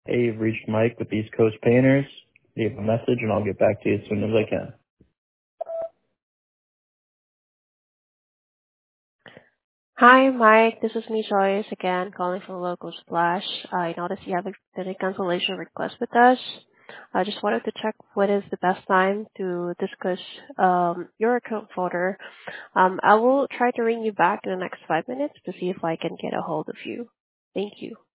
Hey, you've reached Mike with East Coast Painters. Leave a message and I'll get back to you as soon as I can. Hi, Mike. This is me, Joyce, again, calling from Local Splash. I noticed you have a cancellation request with us. I just wanted to check what is the best time to discuss your account folder. I will try to ring you back in the next 5 minutes to see if I can get a hold of you. Thank you.